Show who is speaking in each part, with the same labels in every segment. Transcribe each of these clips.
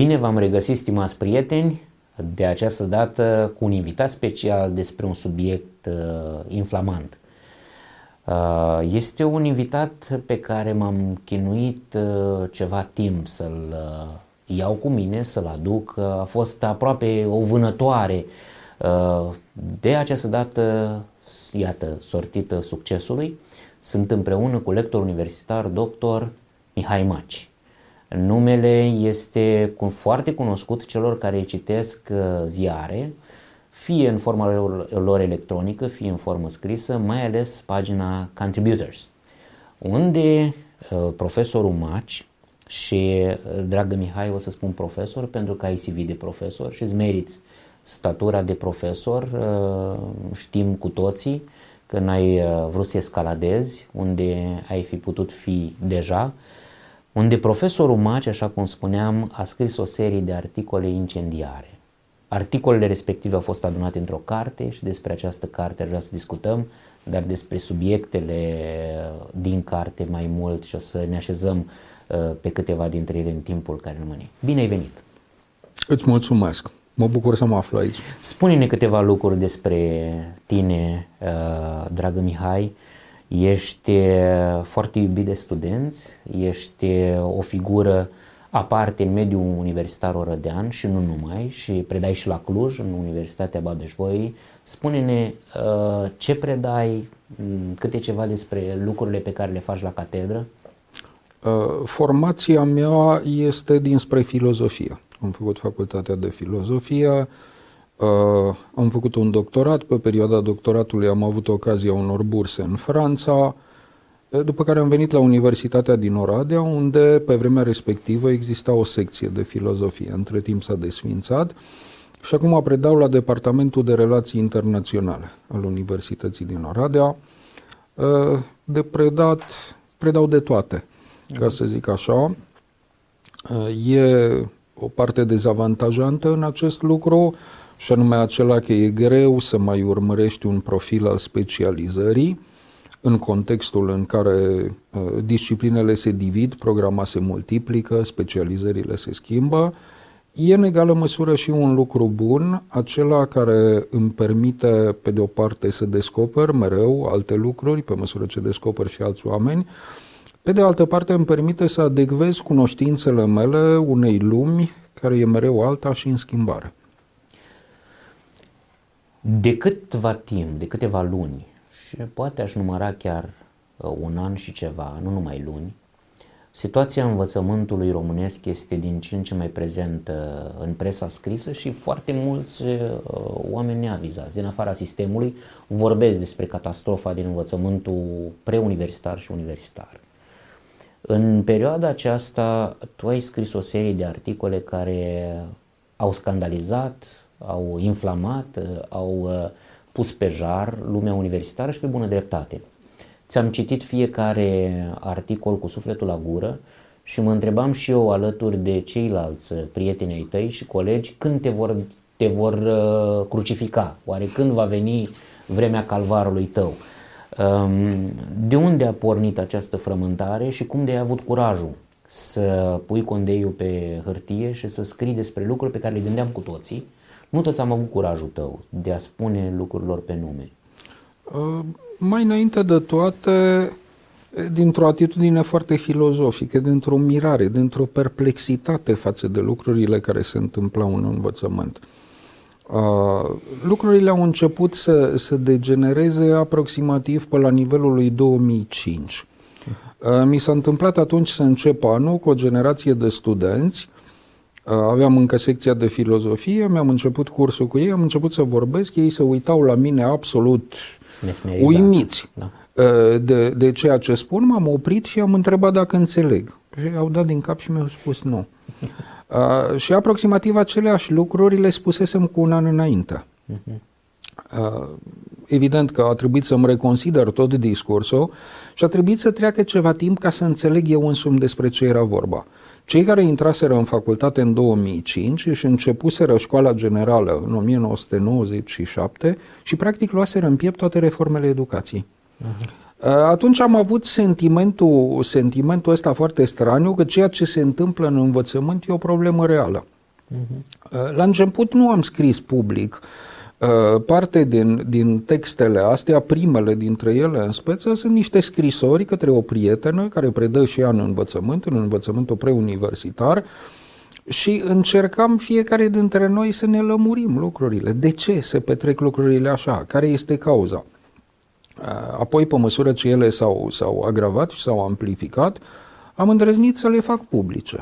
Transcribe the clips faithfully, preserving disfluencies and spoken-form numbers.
Speaker 1: Bine v-am regăsit, stimați prieteni, de această dată cu un invitat special despre un subiect uh, inflamant. Uh, este un invitat pe care m-am chinuit uh, ceva timp să-l uh, iau cu mine, să-l aduc. Uh, a fost aproape o vânătoare. Uh, de această dată, iată, sortită succesului, sunt împreună cu lector universitar, doctor Mihai Maci. Numele este foarte cunoscut celor care citesc ziare, fie în forma lor, lor electronică, fie în formă scrisă, mai ales pagina Contributors, unde uh, profesorul Maci și, dragă Mihai, o să spun profesor pentru că ai C V de profesor și îți meriți statura de profesor, uh, știm cu toții că n-ai uh, vrut să escaladezi unde ai fi putut fi deja, unde profesorul Maci, așa cum spuneam, a scris o serie de articole incendiare. Articolele respective au fost adunate într-o carte și despre această carte aș vrea să discutăm, dar despre subiectele din carte mai mult și o să ne așezăm pe câteva dintre ele în timpul care rămâne. Bine ai venit!
Speaker 2: Îți mulțumesc! Mă bucur să mă aflu aici.
Speaker 1: Spune-ne câteva lucruri despre tine, dragă Mihai. Ești foarte iubit de studenți, ești o figură aparte în mediul universitar orădean și nu numai, și predai și la Cluj, în Universitatea Babeș-Bolyai. Spune-ne uh, ce predai, câte ceva despre lucrurile pe care le faci la catedră.
Speaker 2: Uh, formația mea este dinspre filozofie. Am făcut facultatea de filozofie, Uh, am făcut un doctorat, pe perioada doctoratului am avut ocazia unor burse în Franța, după care am venit la Universitatea din Oradea, unde pe vremea respectivă exista o secție de filozofie, între timp s-a desființat și acum predau la Departamentul de Relații Internaționale al Universității din Oradea. Uh, de predat, predau de toate, ca să zic așa. Uh, e o parte dezavantajantă în acest lucru, și anume acela că e greu să mai urmărești un profil al specializării în contextul în care uh, disciplinele se divid, programa se multiplică, specializările se schimbă. E în egală măsură și un lucru bun, acela care îmi permite pe de o parte să descoper mereu alte lucruri, pe măsură ce descoper și alți oameni, pe de altă parte îmi permite să adecvez cunoștințele mele unei lumi care e mereu alta și în schimbare.
Speaker 1: De câteva timp, de câteva luni, și poate aș număra chiar un an și ceva, nu numai luni, situația învățământului românesc este din ce în ce mai prezentă în presa scrisă și foarte mulți oameni neavizați din afara sistemului vorbesc despre catastrofa din învățământul preuniversitar și universitar. În perioada aceasta tu ai scris o serie de articole care au scandalizat, au inflamat, au pus pe jar lumea universitară și pe bună dreptate. Ți-am citit fiecare articol cu sufletul la gură și mă întrebam și eu, alături de ceilalți prieteni ai tăi și colegi, când te vor, te vor crucifica, oare când va veni vremea calvarului tău. De unde a pornit această frământare și cum de ai avut curajul să pui condeiul pe hârtie și să scrii despre lucruri pe care le gândeam cu toții? Nu toți am avut curajul tău de a spune lucrurilor pe nume.
Speaker 2: Uh, mai înainte de toate, dintr-o atitudine foarte filozofică, dintr-o mirare, dintr-o perplexitate față de lucrurile care se întâmplau în învățământ. Uh, lucrurile au început să, să degenereze aproximativ pe la nivelul lui două mii cinci. Uh, mi s-a întâmplat atunci să încep anul cu o generație de studenți. Aveam încă secția de filozofie, mi-am început cursul cu ei, am început să vorbesc, ei se uitau la mine absolut uimiți da. de, de ceea ce spun, m-am oprit și am întrebat dacă înțeleg. Și au dat din cap și mi-au spus nu. uh, și aproximativ aceleași lucruri le spusesem cu un an înainte. Uh-huh. Uh, evident că a trebuit să-mi reconsider tot discursul și a trebuit să treacă ceva timp ca să înțeleg eu însumi despre ce era vorba. Cei care intraseră în facultate în două mii cinci și începuseră școala generală în o mie nouă sute nouăzeci și șapte și practic luaseră în piept toate reformele educației. Uh-huh. Atunci am avut sentimentul, sentimentul ăsta foarte straniu că ceea ce se întâmplă în învățământ e o problemă reală. Uh-huh. La început nu am scris public. Parte din, din textele astea, primele dintre ele în speță, sunt niște scrisori către o prietenă care predă și ea în învățământ, în învățământul preuniversitar, și încercam fiecare dintre noi să ne lămurim lucrurile. De ce se petrec lucrurile așa? Care este cauza? Apoi, pe măsură ce ele s-au, s-au agravat și s-au amplificat, am îndrăznit să le fac publice.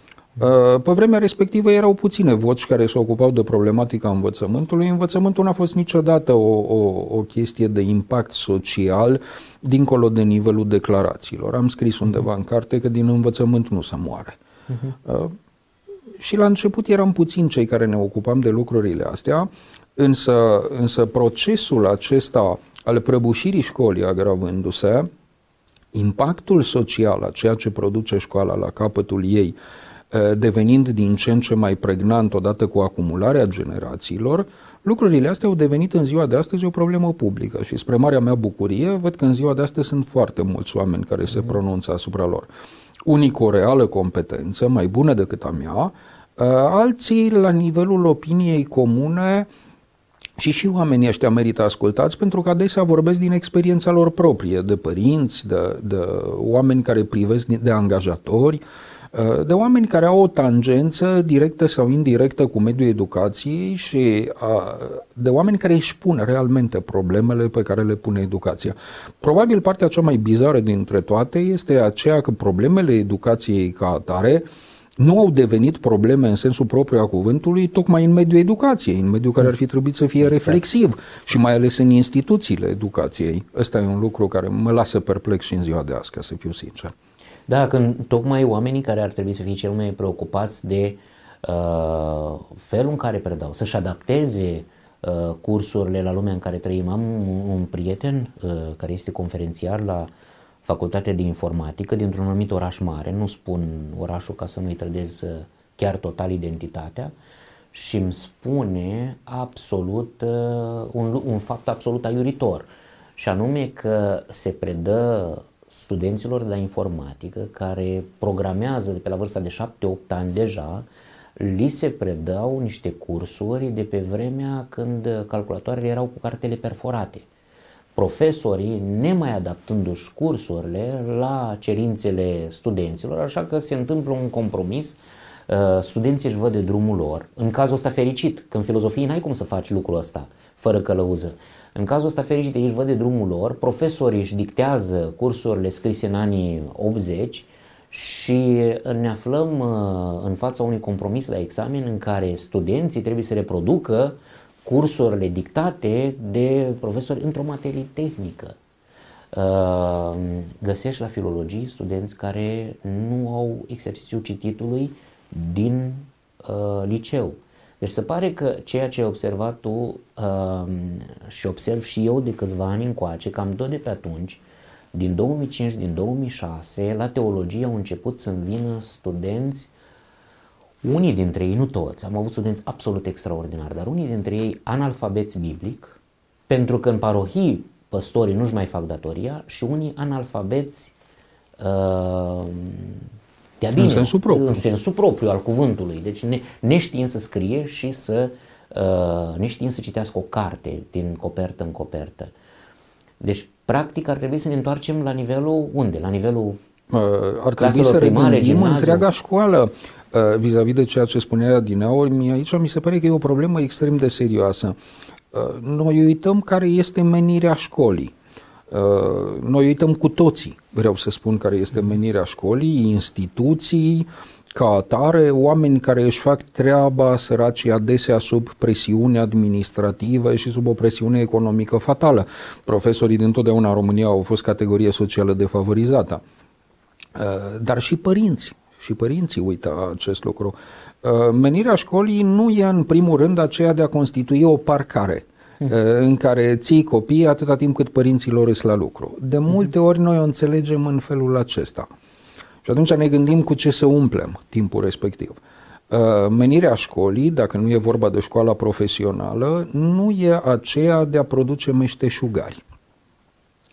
Speaker 2: Pe vremea respectivă erau puține voci care se ocupau de problematica învățământului. Învățământul n-a fost niciodată o, o, o chestie de impact social dincolo de nivelul declarațiilor. Am scris undeva în carte că din învățământ nu se moare. Uh-huh. Și la început eram puțini cei care ne ocupam de lucrurile astea, însă, însă procesul acesta al prăbușirii școlii agravându-se, impactul social a ceea ce produce școala la capătul ei, devenind din ce în ce mai pregnant odată cu acumularea generațiilor, lucrurile astea au devenit în ziua de astăzi o problemă publică și spre marea mea bucurie văd că în ziua de astăzi sunt foarte mulți oameni care se pronunță asupra lor. Unii cu o reală competență, mai bună decât a mea, alții la nivelul opiniei comune. Și și oamenii ăștia merită ascultați pentru că adesea vorbesc din experiența lor proprie, de părinți, de, de oameni care privesc de angajatori, de oameni care au o tangență directă sau indirectă cu mediul educației și de oameni care își pun realmente problemele pe care le pune educația. Probabil partea cea mai bizară dintre toate este aceea că problemele educației ca atare nu au devenit probleme în sensul propriu a cuvântului tocmai în mediul educației, în mediul care ar fi trebuit să fie reflexiv și mai ales în instituțiile educației. Ăsta e un lucru care mă lasă perplex și în ziua de azi, ca să fiu sincer.
Speaker 1: Da, când tocmai oamenii care ar trebui să fie cel mai preocupați de uh, felul în care predau, să-și adapteze uh, cursurile la lumea în care trăim. Am un, un prieten uh, care este conferențiar la Facultatea de Informatică dintr-un anumit oraș mare, nu spun orașul ca să nu-i trădez uh, chiar total identitatea, și îmi spune absolut uh, un, un fapt absolut aiuritor, și anume că se predă studenților de la informatică care programează de pe la vârsta de șapte opt ani deja, li se predau niște cursuri de pe vremea când calculatoarele erau cu cartele perforate. Profesorii nemai adaptându-și cursurile la cerințele studenților, așa că se întâmplă un compromis, studenții își văd de drumul lor. În cazul ăsta fericit, că în filozofie n-ai cum să faci lucrul ăsta fără călăuză. În cazul ăsta fericit, ei își văd de drumul lor, profesorii își dictează cursurile scrise în anii optzeci și ne aflăm în fața unui compromis la examen în care studenții trebuie să reproducă cursurile dictate de profesori într-o materie tehnică. Găsești la filologie studenți care nu au exercițiul cititului din liceu. Deci se pare că ceea ce ai observat tu uh, și observ și eu de câțiva ani încoace, cam tot de pe atunci, din două mii cinci, din două mii șase, la teologie au început să-mi vină studenți, unii dintre ei, nu toți, am avut studenți absolut extraordinari, dar unii dintre ei analfabeți biblic, pentru că în parohii păstorii nu-și mai fac datoria, și unii analfabeți uh, bine,
Speaker 2: în sensul propriu.
Speaker 1: În sensul propriu al cuvântului. Deci ne, neștiind să scrie și să uh, neștiind să citească o carte din copertă în copertă. Deci, practic, ar trebui să ne întoarcem la nivelul unde? La nivelul
Speaker 2: uh, ar trebui să
Speaker 1: primare,
Speaker 2: regândim
Speaker 1: gimnaziu.
Speaker 2: Întreaga școală uh, vis-a-vis de ceea ce spunea adineauri. Mie aici mi se pare că e o problemă extrem de serioasă. Uh, noi uităm care este menirea școlii. Noi uităm cu toții, vreau să spun, care este menirea școlii, instituții, ca atare, oameni care își fac treaba, săracii adesea sub presiune administrativă și sub o presiune economică fatală. Profesorii dintotdeauna în România au fost categorie socială defavorizată. Dar și părinți, și părinții uită acest lucru. Menirea școlii nu e în primul rând aceea de a constitui o parcare în care ții copiii atâta timp cât părinții lor îs la lucru. De multe ori noi o înțelegem în felul acesta. Și atunci ne gândim cu ce să umplem timpul respectiv. Menirea școlii, dacă nu e vorba de școala profesională, nu e aceea de a produce meșteșugari.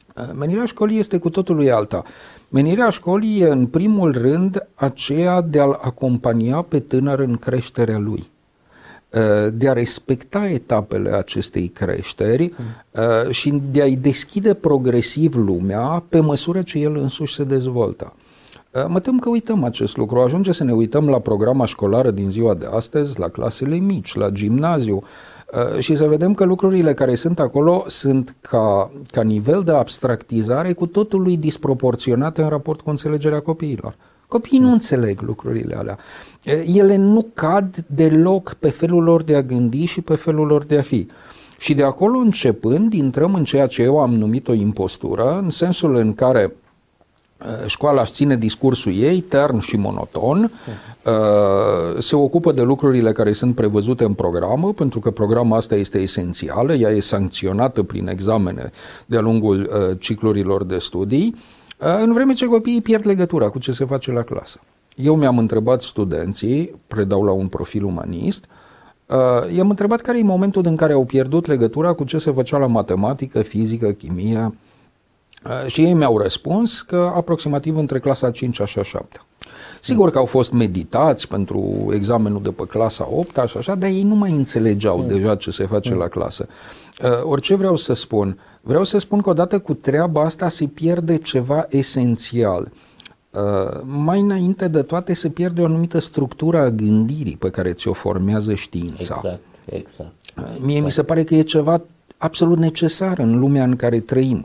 Speaker 2: Menirea școlii este cu totul alta. Menirea școlii e în primul rând aceea de a-l acompania pe tânăr în creșterea lui, de a respecta etapele acestei creșteri mm. și de a-i deschide progresiv lumea pe măsură ce el însuși se dezvoltă. Mă tem că uităm acest lucru. Ajunge să ne uităm la programa școlară din ziua de astăzi, la clasele mici, la gimnaziu, și să vedem că lucrurile care sunt acolo sunt ca, ca nivel de abstractizare cu totul lui disproporționate în raport cu înțelegerea copiilor. Copiii nu înțeleg lucrurile alea. Ele nu cad deloc pe felul lor de a gândi și pe felul lor de a fi. Și de acolo începând, intrăm în ceea ce eu am numit o impostură, în sensul în care școala își ține discursul ei, tern și monoton, se ocupă de lucrurile care sunt prevăzute în programă, pentru că programa asta este esențială, ea e sancționată prin examene de-a lungul ciclurilor de studii, în vreme ce copiii pierd legătura cu ce se face la clasă. Eu mi-am întrebat studenții, predau la un profil umanist, i-am întrebat care e momentul în care au pierdut legătura cu ce se făcea la matematică, fizică, chimie, și ei mi-au răspuns că aproximativ între clasa a cincea și a șaptea. Sigur că au fost meditați pentru examenul de pe clasa a opta și așa, dar ei nu mai înțelegeau mm. deja ce se face mm. la clasă. Uh, orice vreau să spun? Vreau să spun că odată cu treaba asta se pierde ceva esențial. Uh, mai înainte de toate se pierde o anumită structură a gândirii pe care ți-o formează știința.
Speaker 1: Exact, exact.
Speaker 2: Uh, mie exact. mi se pare că e ceva absolut necesar în lumea în care trăim.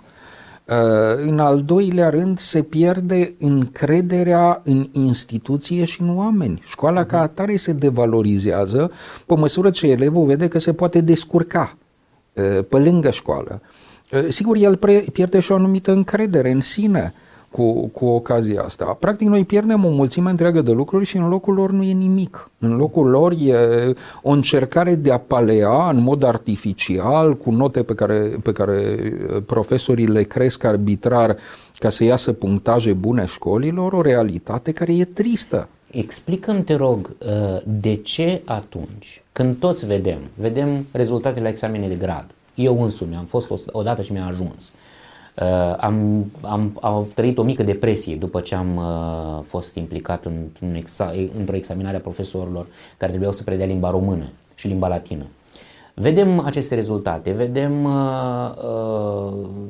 Speaker 2: În al doilea rând se pierde încrederea în instituție și în oameni. Școala ca atare se devalorizează pe măsură ce elevul vede că se poate descurca pe lângă școală. Sigur, el pierde și o anumită încredere în sine cu, cu ocazia asta. Practic noi pierdem o mulțime întreagă de lucruri și în locul lor nu e nimic. În locul lor e o încercare de a palea în mod artificial, cu note pe care, pe care profesorii le cresc arbitrar ca să iasă punctaje bune școlilor, o realitate care e tristă.
Speaker 1: Explică-mi, te rog, de ce atunci, când toți vedem, vedem rezultatele la examene de grad, eu însumi am fost odată și mi-a ajuns, Uh, am, am, am trăit o mică depresie după ce am uh, fost implicat în, în exa- într-o examinare a profesorilor care trebuiau să predea limba română și limba latină. Vedem aceste rezultate, vedem uh, uh,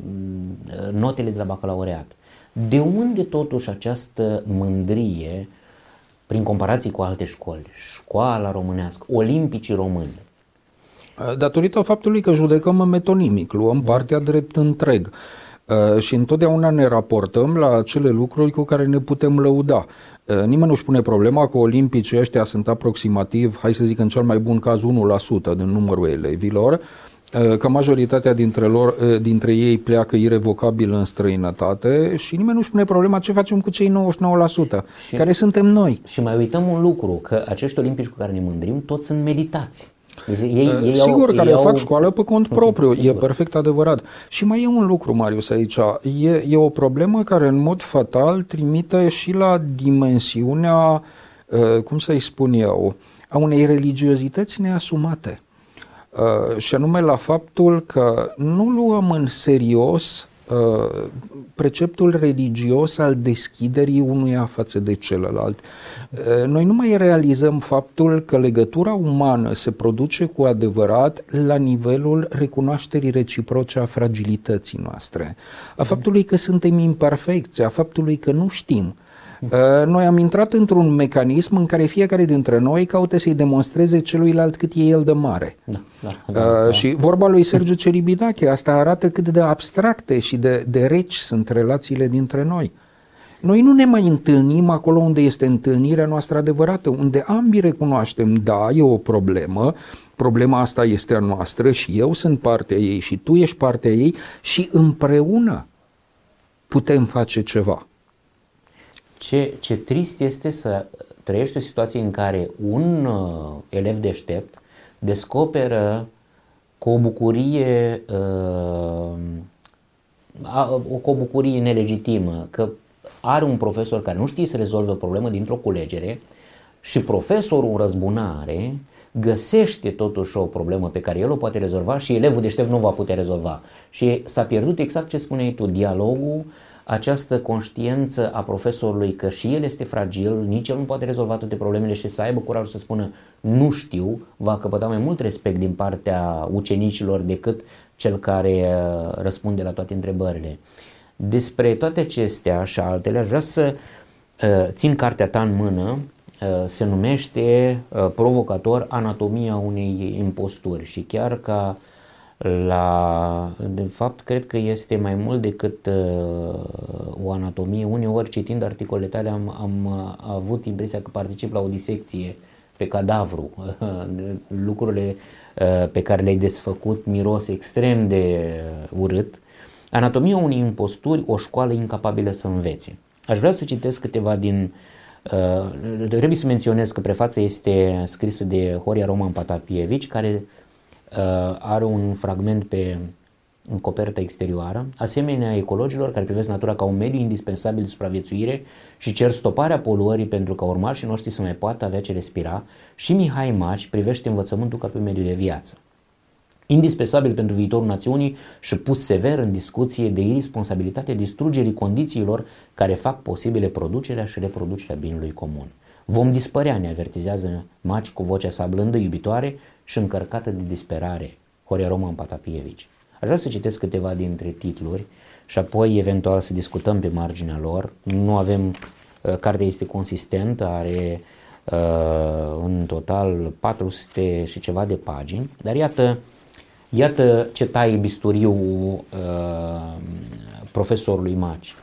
Speaker 1: notele de la bacalaureat. De unde totuși această mândrie prin comparații cu alte școli? Școala românească, olimpicii români.
Speaker 2: Datorită faptului că judecăm metonimic, luăm partea drept întreg. Uh, și întotdeauna ne raportăm la acele lucruri cu care ne putem lăuda. Uh, nimeni nu-și pune problema că olimpicii ăștia sunt aproximativ, hai să zic în cel mai bun caz, unu la sută din numărul elevilor, uh, că majoritatea dintre, lor, uh, dintre ei pleacă irevocabil în străinătate și nimeni nu-și pune problema ce facem cu cei nouăzeci și nouă la sută, și, care suntem noi.
Speaker 1: Și mai uităm un lucru, că acești olimpici cu care ne mândrim, toți sunt meditați. Ei, ei
Speaker 2: sigur,
Speaker 1: au,
Speaker 2: care
Speaker 1: au...
Speaker 2: fac școală pe cont propriu, sigur. E perfect adevărat. Și mai e un lucru, Marius, aici. E, e o problemă care în mod fatal trimite și la dimensiunea, cum să-i spun eu, a unei religiozități neasumate. Și anume la faptul că nu luăm în serios preceptul religios al deschiderii unuia față de celălalt. Noi nu mai realizăm faptul că legătura umană se produce cu adevărat la nivelul recunoașterii reciproce a fragilității noastre, a faptului că suntem imperfecți, a faptului că nu știm. Noi am intrat într-un mecanism în care fiecare dintre noi caută să-i demonstreze celuilalt cât e el de mare. Da, da, da, da. Și vorba lui Sergiu Celibidache, asta arată cât de abstracte și de, de reci sunt relațiile dintre noi. Noi nu ne mai întâlnim acolo unde este întâlnirea noastră adevărată, unde ambii recunoaștem, da, e o problemă, problema asta este a noastră și eu sunt partea ei și tu ești partea ei și împreună putem face ceva.
Speaker 1: Ce, ce trist este să trăiești o situație în care un uh, elev deștept descoperă cu o bucurie, uh, cu o bucurie nelegitimă că are un profesor care nu știe să rezolve o problemă dintr-o culegere și profesorul în răzbunare găsește totuși o problemă pe care el o poate rezolva și elevul deștept nu va putea rezolva. Și s-a pierdut exact ce spuneai tu, dialogul, această conștiință a profesorului că și el este fragil, nici el nu poate rezolva toate problemele și să aibă curajul să spună nu știu, va căpăta mai mult respect din partea ucenicilor decât cel care răspunde la toate întrebările. Despre toate acestea și altele aș vrea să uh, țin cartea ta în mână, uh, se numește uh, provocator Anatomia unei imposturi și chiar ca la, de fapt cred că este mai mult decât uh, o anatomie, uneori citind articolele tale am, am uh, avut impresia că particip la o disecție pe cadavru, lucrurile uh, pe care le-ai desfăcut miros extrem de uh, urât. Anatomia unei imposturi, o școală incapabilă să învețe. Aș vrea să citesc câteva din... Uh, trebuie să menționez că prefața este scrisă de Horia Roman Patapievici, care uh, are un fragment pe în coperta exterioară, asemenea ecologilor care privesc natura ca un mediu indispensabil de supraviețuire și cer stoparea poluării pentru ca urmașii noștri să mai poată avea ce respira, și Mihai Maci privește învățământul ca pe un mediu de viață indispensabil pentru viitorul națiunii și pus sever în discuție de irresponsabilitatea distrugerii condițiilor care fac posibile producerea și reproducerea binului comun. Vom dispărea, ne avertizează Maci cu vocea sa blândă, iubitoare și încărcată de disperare, Horia Roman Patapievici. Aș vrea să citesc câteva dintre titluri și apoi eventual să discutăm pe marginea lor. Nu avem, cartea este consistentă, are uh, în total patru sute și ceva de pagini, dar iată Iată ce taie bisturiul uh, profesorului Maci.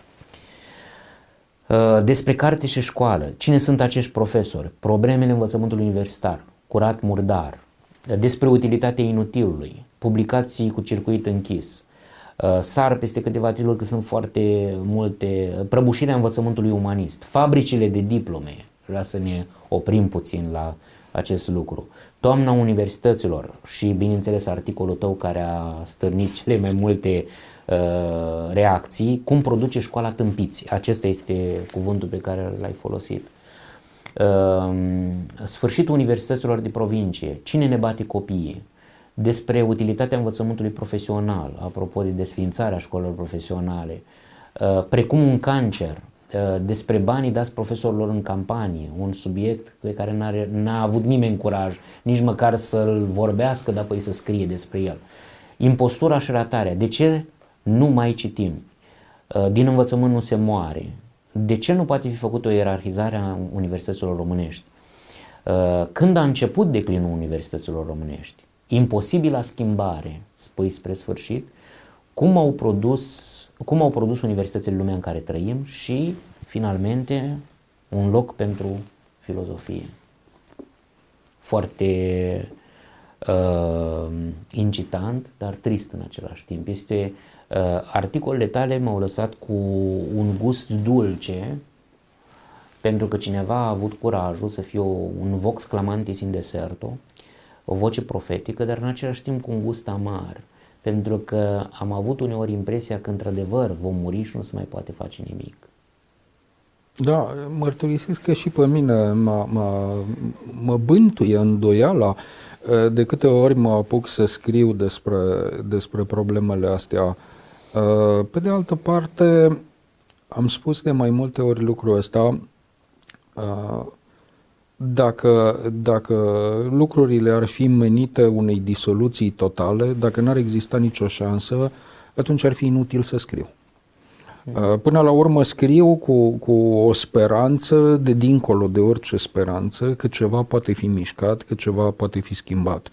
Speaker 1: Uh, despre carte și școală. Cine sunt acești profesori? Problemele învățământului universitar. Curat murdar. Despre utilitatea inutilului. Publicații cu circuit închis. Uh, sar peste câteva titluri că sunt foarte multe. Prăbușirea învățământului umanist. Fabricile de diplome. Vreau să ne oprim puțin la acest lucru. Toamna universităților și, bineînțeles, articolul tău care a stârnit cele mai multe uh, reacții, cum produce școala tâmpiți. Acesta este cuvântul pe care l-ai folosit. Uh, sfârșitul universităților de provincie. Cine ne bate copiii? Despre utilitatea învățământului profesional, apropo de desființarea școlilor profesionale, uh, precum un cancer, despre banii dați profesorilor în campanie, un subiect pe care n-are, n-a avut nimeni curaj nici măcar să-l vorbească, dar apoi să scrie despre el. Impostura și ratarea. De ce nu mai citim? Din învățământ nu se moare. De ce nu poate fi făcută o ierarhizare a universităților românești? Când a început declinul universităților românești? Imposibila schimbare, spui spre sfârșit, cum au produs cum au produs universitățile lumea în care trăim și, finalmente, un loc pentru filozofie. Foarte uh, incitant, dar trist în același timp. Este, uh, articolele tale m-au lăsat cu un gust dulce, pentru că cineva a avut curajul să fie o, un vox clamantis in deserto, o voce profetică, dar în același timp cu un gust amar. Pentru că am avut uneori impresia că într-adevăr vom muri și nu se mai poate face nimic.
Speaker 2: Da, mărturisesc că și pe mine mă, mă, mă bântuie îndoiala de câte ori mă apuc să scriu despre, despre problemele astea. Pe de altă parte, am spus de mai multe ori lucrul ăsta, Dacă, dacă lucrurile ar fi menite unei disoluții totale, dacă n-ar exista nicio șansă, atunci ar fi inutil să scriu. Până la urmă scriu cu, cu o speranță de dincolo de orice speranță, că ceva poate fi mișcat, că ceva poate fi schimbat.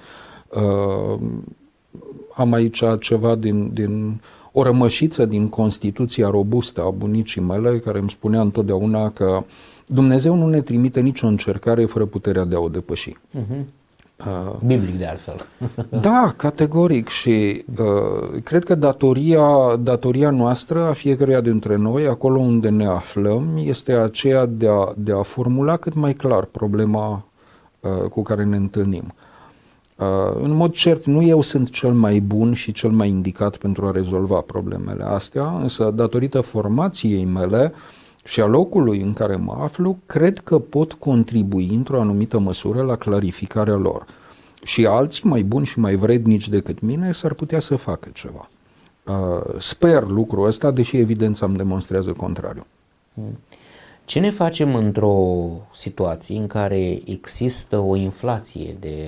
Speaker 2: Am aici ceva din, din o rămășiță din Constituția robustă a bunicii mele, care îmi spunea întotdeauna că Dumnezeu nu ne trimite nicio încercare fără puterea de a o depăși.
Speaker 1: Uh-huh. Uh, Biblic de altfel.
Speaker 2: Da, categoric. Și uh, cred că datoria, datoria noastră, a fiecăruia dintre noi, acolo unde ne aflăm, este aceea de a, de a formula cât mai clar problema uh, cu care ne întâlnim. Uh, în mod cert, nu eu sunt cel mai bun și cel mai indicat pentru a rezolva problemele astea, însă datorită formației mele și a locului în care mă aflu, cred că pot contribui într-o anumită măsură la clarificarea lor. și alții mai buni și mai vrednici decât mine s-ar putea să facă ceva. Sper lucrul ăsta, deși evidența îmi demonstrează contrariu.
Speaker 1: Ce ne facem într-o situație în care există o inflație de,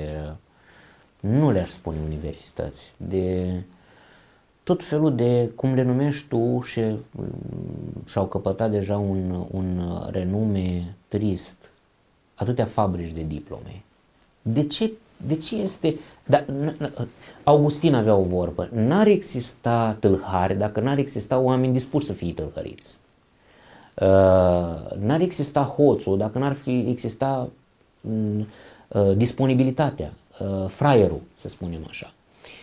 Speaker 1: nu le-aș spune universități, de tot felul de, cum le numești tu, și, și-au căpătat deja un, un renume trist, atâtea fabrici de diplome. De ce, de ce este... Da, Augustin avea o vorbă, n-ar exista tâlhari dacă n-ar exista oameni dispuși să fie tâlhăriți. Uh, n-ar exista hoțul dacă n-ar fi exista uh, disponibilitatea, uh, fraierul, să spunem așa.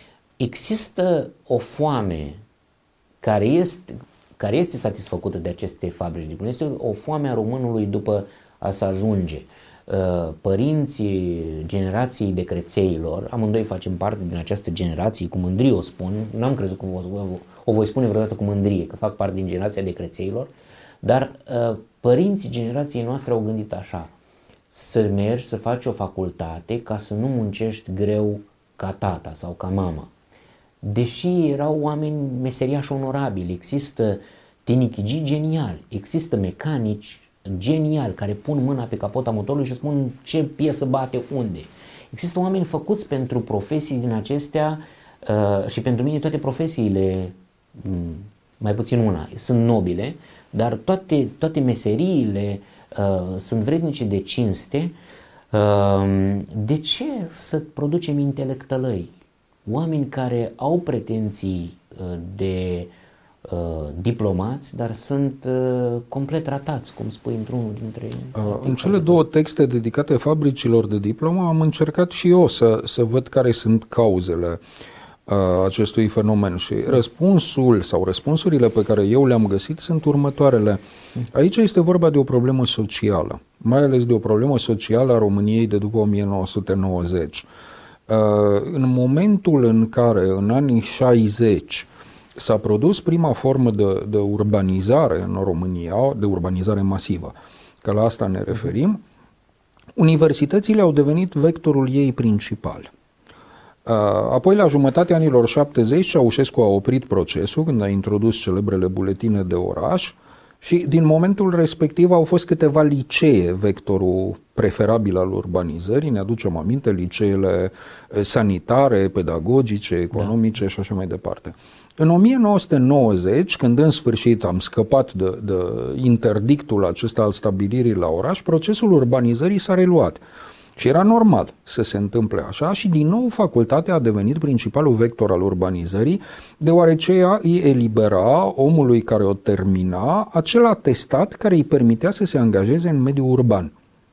Speaker 1: Există o foame care este, care este satisfăcută de aceste fabrici de diplome. Este o foame a românului după a se ajunge. Uh, părinții generației de crețeilor, amândoi facem parte din această generație, cu mândrie o spun, n-am crezut că o, o voi spune vreodată cu mândrie, că fac parte din generația de crețeilor, dar uh, părinții generației noastre au gândit așa: să mergi să faci o facultate ca să nu muncești greu ca tata sau ca mama. Deși erau oameni meseriași onorabili, există tinichigii geniali, există mecanici geniali care pun mâna pe capota motorului și spun ce piesă bate unde. Există oameni făcuți pentru profesii din acestea uh, și pentru mine toate profesiile, mai puțin una, sunt nobile, dar toate, toate meseriile uh, sunt vrednice de cinste. Uh, de ce să producem intelectălăi? Oameni care au pretenții uh, de uh, diplomați, dar sunt uh, complet ratați, cum spui într-unul dintre...
Speaker 2: Uh, în cele două texte dedicate fabricilor de diplomă am încercat și eu să, să văd care sunt cauzele acestui fenomen și răspunsul sau răspunsurile pe care eu le-am găsit sunt următoarele. Aici este vorba de o problemă socială, mai ales de o problemă socială a României de după o mie nouă sute nouăzeci. În momentul în care, în anii șaizeci, s-a produs prima formă de, de urbanizare în România, de urbanizare masivă, că la asta ne referim, universitățile au devenit vectorul ei principal. Apoi, la jumătatea anilor șaptezeci, Ceaușescu a oprit procesul când a introdus celebrele buletine de oraș și din momentul respectiv au fost câteva licee vectorul preferabil al urbanizării. Ne aducem aminte, liceele sanitare, pedagogice, economice, da, și așa mai departe. În o mie nouă sute nouăzeci, când în sfârșit am scăpat de, de interdictul acesta al stabilirii la oraș, procesul urbanizării s-a reluat. Și era normal să se întâmple așa și din nou facultatea a devenit principalul vector al urbanizării, deoarece ea îi elibera omului care o termina acel atestat care îi permitea să se angajeze în mediul urban.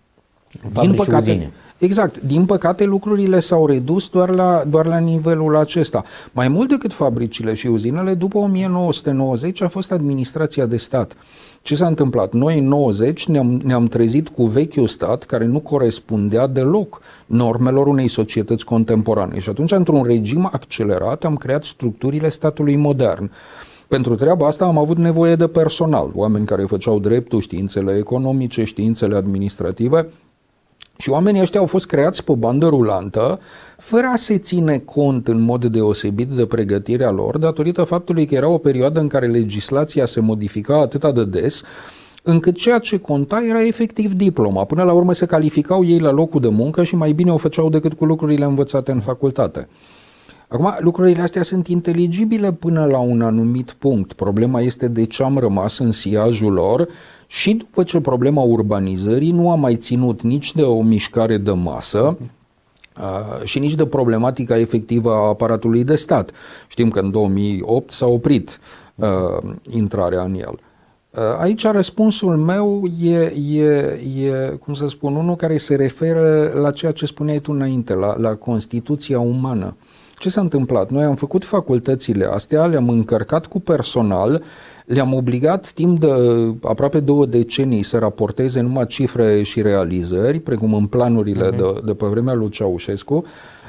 Speaker 2: Din păcate, exact, din păcate lucrurile s-au redus doar la, doar la nivelul acesta. Mai mult decât fabricile și uzinele, după o mie nouă sute nouăzeci a fost administrația de stat. Ce s-a întâmplat? Noi în nouăzeci ne-am, ne-am trezit cu vechiul stat care nu corespundea deloc normelor unei societăți contemporane și atunci, într-un regim accelerat, am creat structurile statului modern. Pentru treaba asta am avut nevoie de personal, oameni care făceau dreptul, științele economice, științele administrative. Și oamenii ăștia au fost creați pe bandă rulantă, fără a se ține cont în mod deosebit de pregătirea lor, datorită faptului că era o perioadă în care legislația se modifica atât de des, încât ceea ce conta era efectiv diploma. Până la urmă se calificau ei la locul de muncă și mai bine o făceau decât cu lucrurile învățate în facultate. Acum, lucrurile astea sunt inteligibile până la un anumit punct. Problema este de ce am rămas în siajul lor și după ce problema urbanizării nu a mai ținut nici de o mișcare de masă uh, și nici de problematica efectivă a aparatului de stat. Știm că în două mii opt s-a oprit uh, intrarea în el. Uh, aici răspunsul meu e, e, e, cum să spun, unul care se referă la ceea ce spuneai tu înainte, la, la Constituția umană. Ce s-a întâmplat? Noi am făcut facultățile astea, le-am încărcat cu personal, le-am obligat timp de aproape două decenii să raporteze numai cifre și realizări, precum în planurile uh-huh. de, de pe vremea lui Ceaușescu.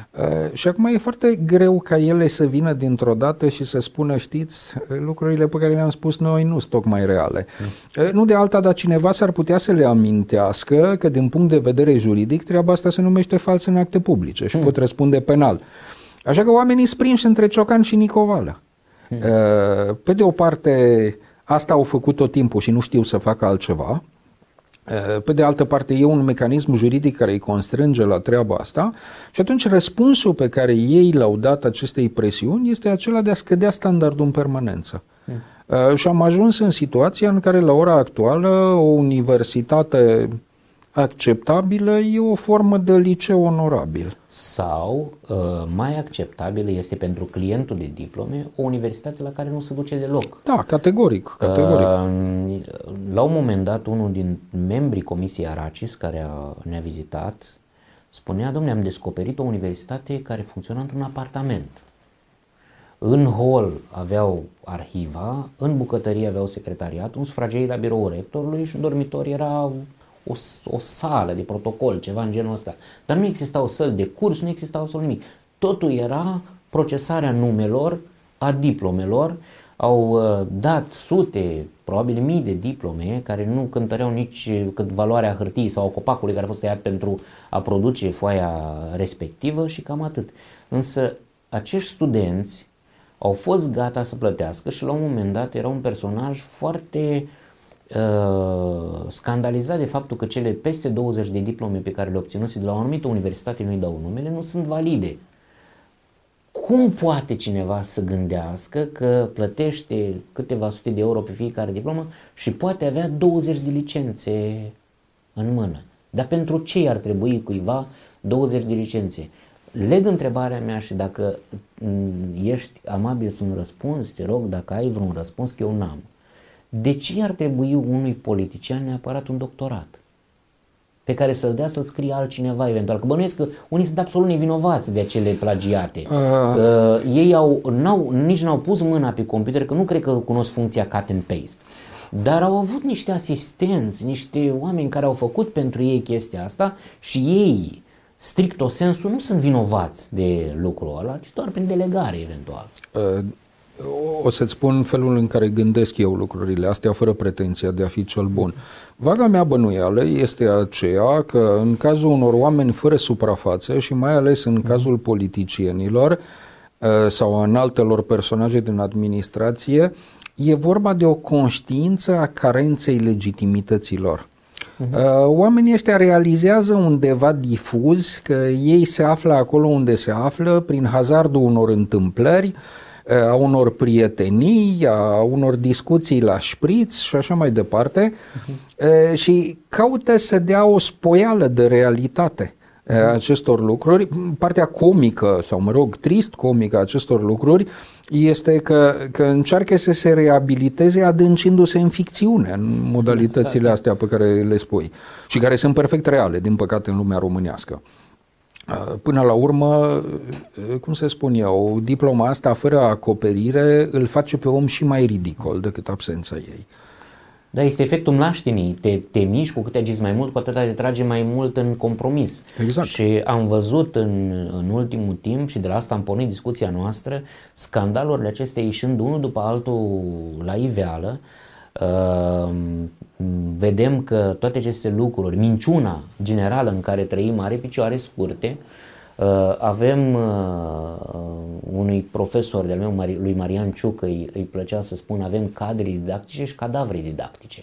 Speaker 2: Uh, și acum e foarte greu ca ele să vină dintr-o dată și să spună, știți, lucrurile pe care le-am spus noi nu sunt tocmai reale. Mm. Uh, nu de alta, dar cineva s-ar putea să le amintească că din punct de vedere juridic treaba asta se numește fals în acte publice și mm. pot răspunde penal. Așa că oamenii sunt prinși între Ciocan și Nicovală. Mm. Uh, pe de o parte, asta au făcut tot timpul și nu știu să facă altceva. Pe de altă parte, e un mecanism juridic care îi constrânge la treaba asta și atunci răspunsul pe care ei l-au dat acestei presiuni este acela de a scădea standardul în permanență. Mm. Și am ajuns în situația în care la ora actuală o universitate acceptabilă e o formă de liceu onorabil.
Speaker 1: Sau, mai acceptabilă este pentru clientul de diplome o universitate la care nu se duce deloc.
Speaker 2: Da, categoric. categoric.
Speaker 1: La un moment dat, unul din membrii Comisiei Aracis, care a, ne-a vizitat, spunea, dom'le, am descoperit o universitate care funcționa într-un apartament. În hol aveau arhiva, în bucătărie aveau secretariat, un sufragerii la biroul rectorului și în dormitor era O, o sală de protocol, ceva în genul ăsta. Dar nu existau săli de curs, nu existau absolut nimic. Totul era procesarea numelor, a diplomelor. Au uh, dat sute, probabil mii de diplome care nu cântăreau nici cât valoarea hârtiei sau a copacului care a fost tăiat pentru a produce foaia respectivă și cam atât. Însă acești studenți au fost gata să plătească și la un moment dat era un personaj foarte Uh, scandalizat de faptul că cele peste douăzeci de diplome pe care le obținuse de la o anumită universitate, nu-i dau numele, nu sunt valide. Cum poate cineva să gândească că plătește câteva sute de euro pe fiecare diplomă și poate avea douăzeci de licențe în mână? Dar pentru ce ar trebui cuiva douăzeci de licențe? Leg întrebarea mea și dacă ești amabil să-mi răspunzi, te rog, dacă ai vreun răspuns, că eu n-am. De ce ar trebui unui politician neapărat un doctorat pe care să-l dea să-l scrie altcineva eventual? Că bănuiesc că unii sunt absolut nevinovați de acele plagiate. Uh. Uh, ei au, n-au, nici n-au pus mâna pe computer, că nu cred că cunosc funcția cut and paste. Dar au avut niște asistenți, niște oameni care au făcut pentru ei chestia asta și ei, stricto sensu, nu sunt vinovați de lucrul ăla, ci doar prin delegare eventual. Uh.
Speaker 2: O să-ți spun felul în care gândesc eu lucrurile astea fără pretenția de a fi cel bun. Vaga mea bănuială este aceea că în cazul unor oameni fără suprafață și mai ales în cazul politicienilor sau în altelor personaje din administrație, e vorba de o conștiință a carenței legitimităților. Oamenii ăștia realizează undeva difuz că ei se află acolo unde se află prin hazardul unor întâmplări, a unor prietenii, a unor discuții la șpriț și așa mai departe, uh-huh. și caută să dea o spoială de realitate uh-huh. acestor lucruri. Partea comică, sau mă rog, trist comică a acestor lucruri este că, că încearcă să se reabiliteze adâncindu-se în ficțiune, în modalitățile astea pe care le spui și care sunt perfect reale, din păcate, în lumea românească. Până la urmă, cum se spun eu, diploma asta fără acoperire îl face pe om și mai ridicol decât absența ei.
Speaker 1: Da, este efectul mlaștinii. Te, te miști, cu cât te agiți mai mult, cu atât te trage mai mult în compromis.
Speaker 2: Exact.
Speaker 1: Și am văzut în, în ultimul timp, și de la asta am pornit discuția noastră, scandalurile acestea ieșind unul după altul la iveală. Uh, vedem că toate aceste lucruri, minciuna generală în care trăim are picioare scurte. Uh, avem uh, unui profesor de-al meu, lui Marian Ciucă, îi, îi plăcea să spun, avem cadre didactice și cadavre didactice.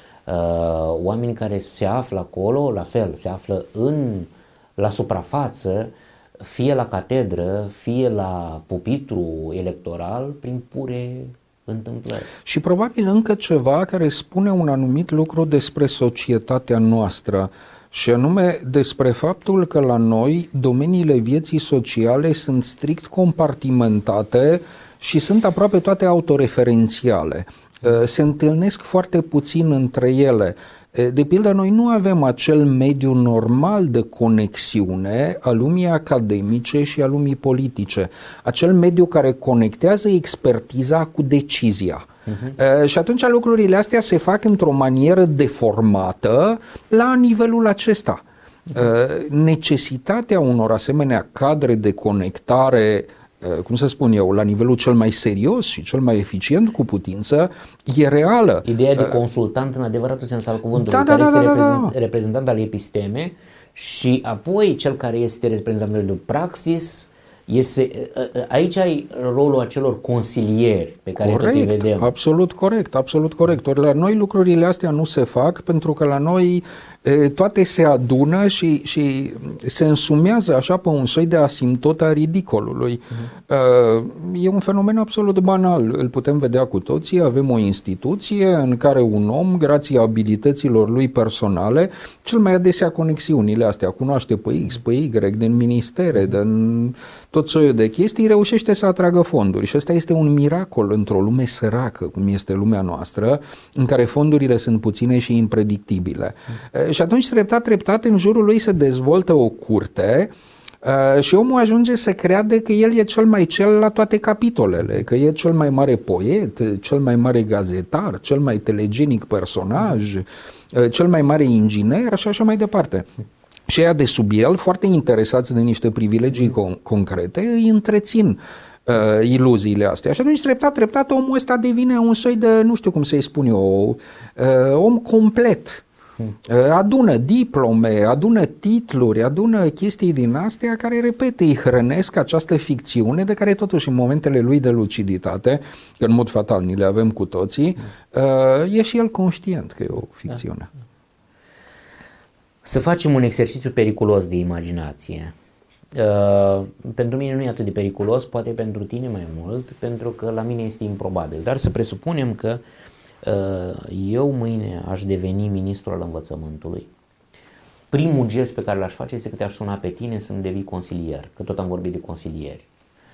Speaker 1: Uh, oameni care se află acolo, la fel, se află în, la suprafață, fie la catedră, fie la pupitru electoral, prin pure întâmplări.
Speaker 2: Și probabil încă ceva care spune un anumit lucru despre societatea noastră, și anume despre faptul că la noi domeniile vieții sociale sunt strict compartimentate și sunt aproape toate autoreferențiale. Se întâlnesc foarte puțin între ele. De pildă, noi nu avem acel mediu normal de conexiune a lumii academice și a lumii politice, acel mediu care conectează expertiza cu decizia. Uh-huh. Și atunci lucrurile astea se fac într-o manieră deformată la nivelul acesta. Necesitatea unor asemenea cadre de conectare, cum să spun eu, la nivelul cel mai serios și cel mai eficient cu putință, e reală.
Speaker 1: Ideea de consultant în adevăratul sens al cuvântului,
Speaker 2: da,
Speaker 1: care
Speaker 2: da,
Speaker 1: este
Speaker 2: da, da,
Speaker 1: reprezent,
Speaker 2: da.
Speaker 1: reprezentant al episteme și apoi cel care este reprezentant de praxis. Este, aici ai rolul acelor consilieri pe care
Speaker 2: corect,
Speaker 1: tot îi vedem.
Speaker 2: Absolut corect, absolut corect. Ori la noi lucrurile astea nu se fac pentru că la noi e, toate se adună și, și se însumează așa pe un soi de asimptot a ridicolului. Uh-huh. E un fenomen absolut banal, îl putem vedea cu toții. Avem o instituție în care un om, grație abilităților lui personale, cel mai adesea conexiunile astea, cunoaște pe X, pe Y, din ministere, din tot soiul de chestii, reușește să atragă fonduri. Și ăsta este un miracol într-o lume săracă, cum este lumea noastră, în care fondurile sunt puține și impredictibile. Mm. Și atunci, treptat, treptat, în jurul lui se dezvoltă o curte și omul ajunge să creadă că el e cel mai cel la toate capitolele, că e cel mai mare poet, cel mai mare gazetar, cel mai telegenic personaj, cel mai mare inginer și așa mai departe. Și aia de sub el, foarte interesați de niște privilegii con- concrete, îi întrețin uh, iluziile astea. Și atunci, treptat, treptat, omul ăsta devine un soi de, nu știu cum să-i spun eu, uh, om complet. Uh, adună diplome, adună titluri, adună chestii din astea care, repet, îi hrănesc această ficțiune de care totuși în momentele lui de luciditate, că în mod fatal ni le avem cu toții, uh, e și el conștient că e o ficțiune. Da.
Speaker 1: Să facem un exercițiu periculos de imaginație. Uh, pentru mine nu e atât de periculos, poate pentru tine mai mult, pentru că la mine este improbabil. Dar să presupunem că uh, eu mâine aș deveni ministru al învățământului. Primul gest pe care l-aș face este că te-aș suna pe tine să-mi devii consilier, că tot am vorbit de consilieri.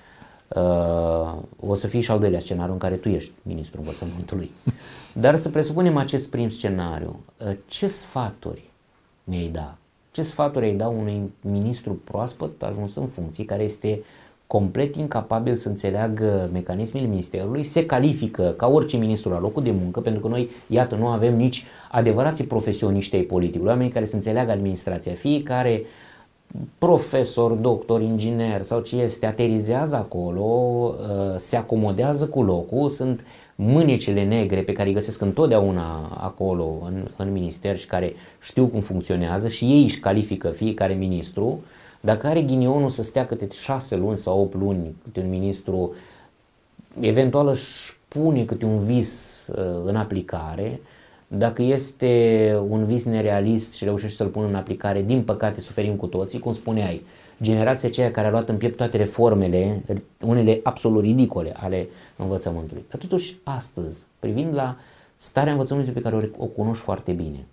Speaker 1: Uh, o să fie și al doilea scenariu în care tu ești ministrul învățământului. Dar să presupunem acest prim scenariu. Uh, ce sfaturi mi-ai da? Ce sfaturi ai da unui ministru proaspăt ajuns în funcție, care este complet incapabil să înțeleagă mecanismele ministerului, se califică ca orice ministru la locul de muncă, pentru că noi, iată, nu avem nici adevărații profesioniști ai politicului, oamenii care să înțeleagă administrația, fiecare profesor, doctor, inginer sau ce este, aterizează acolo, se acomodează cu locul, sunt mânecele negre pe care îi găsesc întotdeauna acolo în, în minister și care știu cum funcționează și ei își califică fiecare ministru. Dacă are ghinionul să stea câte șase luni sau opt luni câte un ministru, eventual își pune câte un vis uh, în aplicare. Dacă este un vis nerealist și reușește să-l pună în aplicare, din păcate suferim cu toții, cum spuneai, generația aceea care a luat în piept toate reformele, unele absolut ridicole ale învățământului. Dar totuși, astăzi, privind la starea învățământului pe care o, o cunoști foarte bine,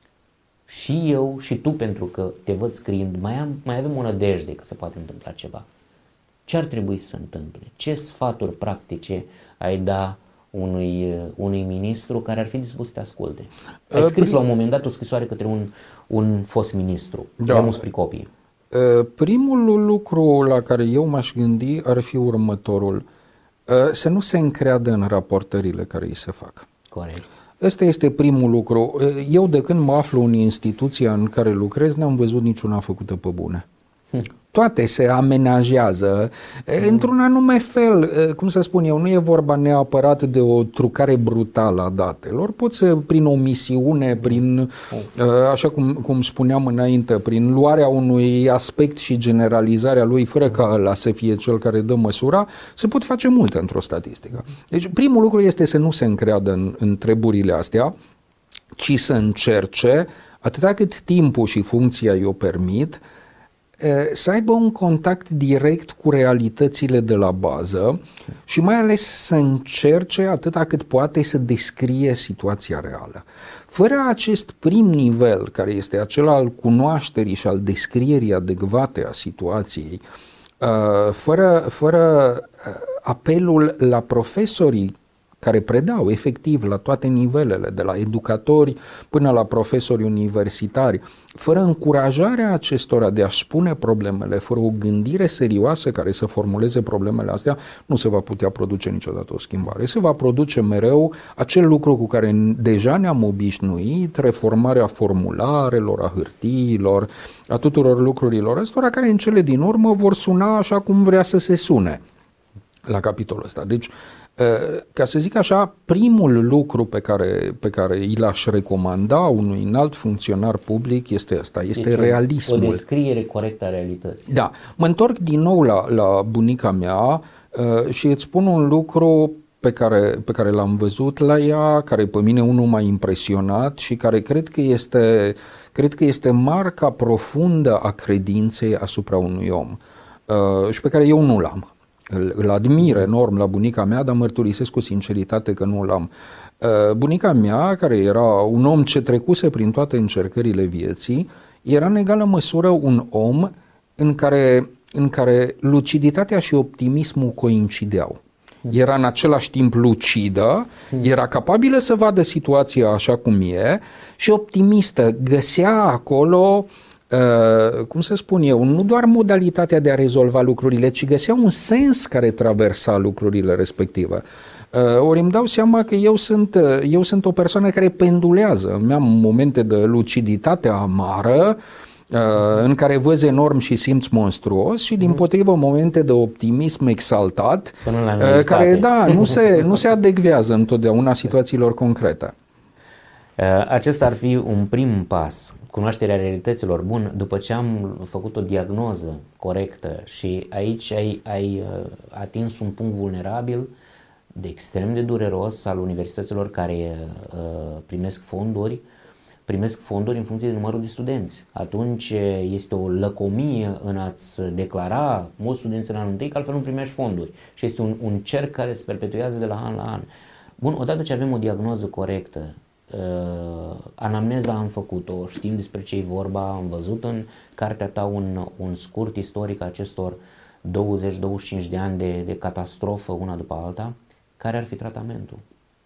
Speaker 1: și eu și tu, pentru că te văd scriind, mai, am, mai avem o nădejde că se poate întâmpla ceva. Ce ar trebui să se întâmple? Ce sfaturi practice ai da unui, unui ministru care ar fi dispus să te asculte? Ai scris la un moment dat o scrisoare către un, un fost ministru,
Speaker 2: da.
Speaker 1: Remus Pricopie.
Speaker 2: Primul lucru la care eu m-aș gândi ar fi următorul. Să nu se încreadă în raportările care îi se fac.
Speaker 1: Corect.
Speaker 2: Ăsta este primul lucru. Eu, de când mă aflu în instituția în care lucrez, n-am văzut niciuna făcută pe bune. Hm. Toate se amenajează hm. într-un anume fel. Cum să spun eu, nu e vorba neapărat de o trucare brutală a datelor. Pot să, prin omisiune, prin, așa cum, cum spuneam înainte, prin luarea unui aspect și generalizarea lui, fără ca ăla să fie cel care dă măsura, se pot face multe într-o statistică. Deci, primul lucru este să nu se încreadă în, în treburile astea, ci să încerce, atâta cât timpul și funcția i-o permit, să aibă un contact direct cu realitățile de la bază și mai ales să încerce atâta cât poate să descrie situația reală. Fără acest prim nivel, care este acela al cunoașterii și al descrierii adecvate a situației, fără, fără apelul la profesorii care predau efectiv la toate nivelele, de la educatori până la profesori universitari, fără încurajarea acestora de a-și spune problemele, fără o gândire serioasă care să formuleze problemele astea, nu se va putea produce niciodată o schimbare. Se va produce mereu acel lucru cu care deja ne-am obișnuit, reformarea formularelor, a hârtiilor, a tuturor lucrurilor astea, care în cele din urmă vor suna așa cum vrea să se sune la capitolul ăsta. Deci, ca să zic așa, primul lucru pe care, pe care îl aș recomanda unui înalt funcționar public este ăsta, este deci realismul.
Speaker 1: O descriere corectă a realității.
Speaker 2: Da. Mă întorc din nou la, la bunica mea uh, și îți spun un lucru pe care, pe care l-am văzut la ea, care pe mine unul m-a impresionat și care cred că este, cred că este marca profundă a credinței asupra unui om uh, și pe care eu nu l-am. Îl, îl admir enorm la bunica mea, dar mărturisesc cu sinceritate că nu l-am. Bunica mea, care era un om ce trecuse prin toate încercările vieții, era în egală măsură un om în care, în care luciditatea și optimismul coincideau. Era în același timp lucidă, era capabilă să vadă situația așa cum e și optimistă, găsea acolo... Uh, cum să spun eu, nu doar modalitatea de a rezolva lucrurile, ci găsea un sens care traversa lucrurile respective. Uh, ori îmi dau seama că eu sunt, uh, eu sunt o persoană care pendulează, îmi am momente de luciditate amară, uh, în care văz enorm și simți monstruos și din potrivă momente de optimism exaltat, uh, care da, nu se, nu se adecvează întotdeauna situațiilor concrete.
Speaker 1: Acesta ar fi un prim pas, cunoașterea realităților. Bun, după ce am făcut o diagnoză corectă și aici ai, ai atins un punct vulnerabil, de extrem de dureros, al universităților care uh, primesc fonduri, primesc fonduri în funcție de numărul de studenți. Atunci este o lăcomie în a-ți declara mulți studenți în anul întâi, că altfel nu primești fonduri. Și este un, un cerc care se perpetuează de la an la an. Bun, odată ce avem o diagnoză corectă, Uh, anamneza am făcut-o, știm despre ce e vorba, am văzut în cartea ta un, un scurt istoric a acestor douăzeci douăzeci și cinci de ani de, de catastrofă una după alta. Care ar fi tratamentul?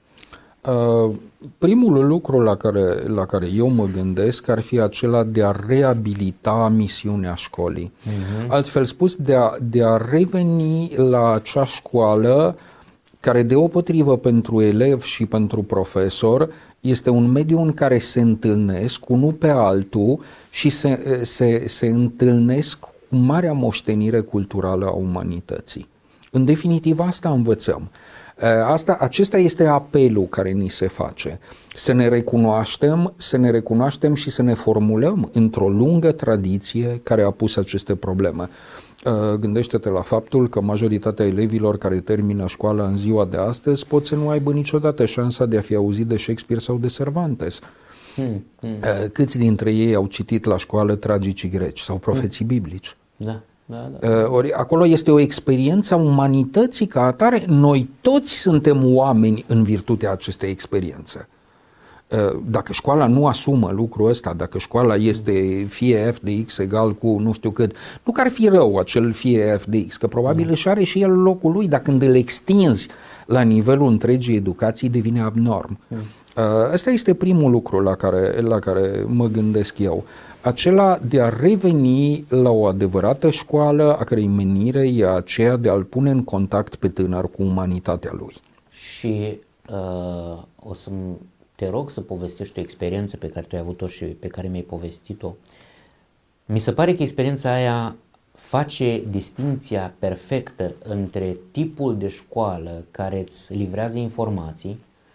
Speaker 2: Uh, primul lucru la care, la care eu mă gândesc ar fi acela de a reabilita misiunea școlii. Uh-huh. Altfel spus, de a, de a reveni la acea școală care deopotrivă pentru elev și pentru profesor este un mediu în care se întâlnesc unul pe altul și se, se, se întâlnesc cu marea moștenire culturală a umanității. În definitiv, asta învățăm. Asta, acesta este apelul care ni se face. Să ne recunoaștem, să ne recunoaștem și să ne formulăm într-o lungă tradiție care a pus aceste probleme. Gândește-te la faptul că majoritatea elevilor care termină școala în ziua de astăzi pot să nu aibă niciodată șansa de a fi auzit de Shakespeare sau de Cervantes. Hmm, hmm. Câți dintre ei au citit la școală tragicii greci sau profeții hmm. biblici?
Speaker 1: Da, da, da.
Speaker 2: Ori acolo este o experiență a umanității ca atare. Noi toți suntem oameni în virtutea acestei experiențe. Dacă școala nu asumă lucrul ăsta, dacă școala este fie f de x egal cu nu știu cât, nu că ar fi rău acel fie f de x, că probabil își are și el locul lui, dar când îl extinzi la nivelul întregii educații devine abnorm. Ăsta este primul lucru la care, la care mă gândesc eu. Acela de a reveni la o adevărată școală a cărei menire e aceea de a-l pune în contact pe tânăr cu umanitatea lui.
Speaker 1: Și uh, o să te rog să povestești o experiență pe care tu ai avut-o și pe care mi-ai povestit-o. Mi se pare că experiența aia face distinția perfectă între tipul de școală care îți livrează informații